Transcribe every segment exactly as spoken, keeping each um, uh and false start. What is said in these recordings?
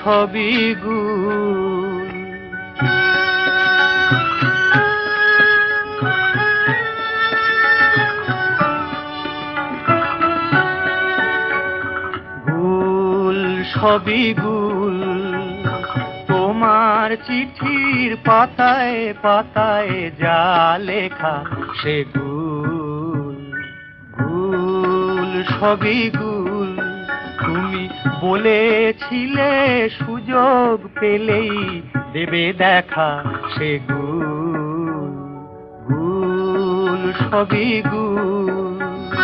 সবই গুল। গুল সবই গুল, তোমার চিঠির পাতায় পাতায় যা লেখা সে গুল। গুল সবই গুল, তুমি বলেছিলে সুযোগ পেলেই দেবে দেখা সে গুল। গুল সবই গুল।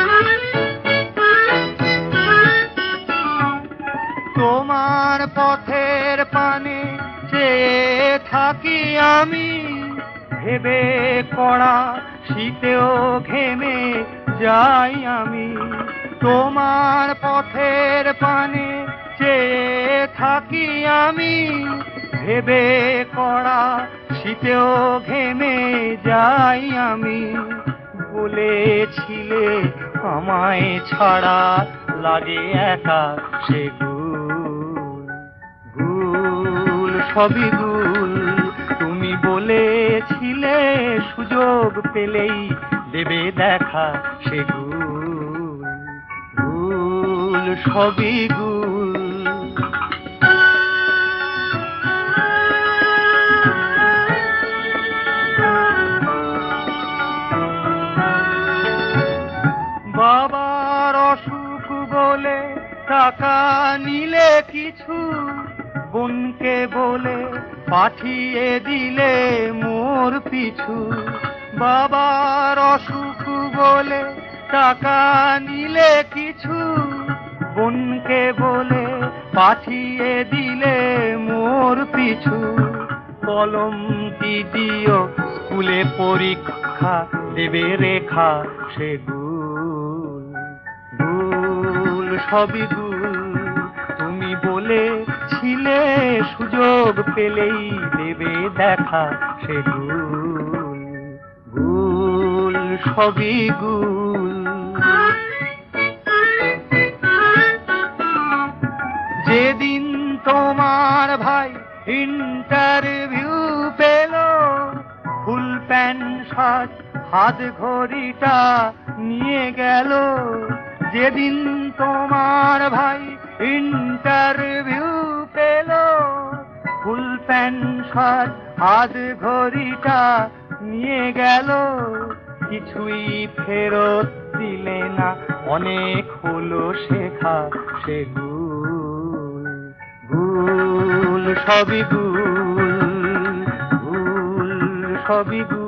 তোমার পথের পানে চেয়ে থাকি আমি, ভেবে কড়া শীতেও ঘেমে যাই আমি। তোমার পথের পানে চেয়ে থাকি আমি, ভেবে কড়া শীতেও ঘেমে যাই আমি। বলেছিলে আমায় ছাড়া লাগে একা সে গুল। গুল সবই গুল, তুমি বলেছিলে সুযোগ পেলেই দেবে দেখা সে গুল। গুল সবই গুল। বাবার অসুখ বলে টাকা নিলে কিছু, বোনকে বলে পাঠিয়ে দিলে মোর পিছু। বাবার অসুখ বলে টাকা নিলে কিছু, বোনকে বলে পাঠিয়ে দিলে মোর পিছু। কলম কি দিও স্কুলে পরীক্ষা দেবে রেখা সে গুল। গুল সবই গুল, তুমি বলেছিলে সুযোগ পেলেই দেবে দেখা সে গুল। গুল সবই গুল। যেদিন তোমার ভাই ইন্টারভিউ পেল, ফুল প্যান্ট শার্ট হাত ঘড়িটা নিয়ে গেল। যেদিন তোমার ভাই ইন্টারভিউ পেল, ফুল প্যান্ট শার্ট হাত ঘড়িটা নিয়ে গেল। কিছুই ফেরত দিলে না, অনেক হলো শেখা সে গুল। গুল সবই গুল। গুল সবই গুল।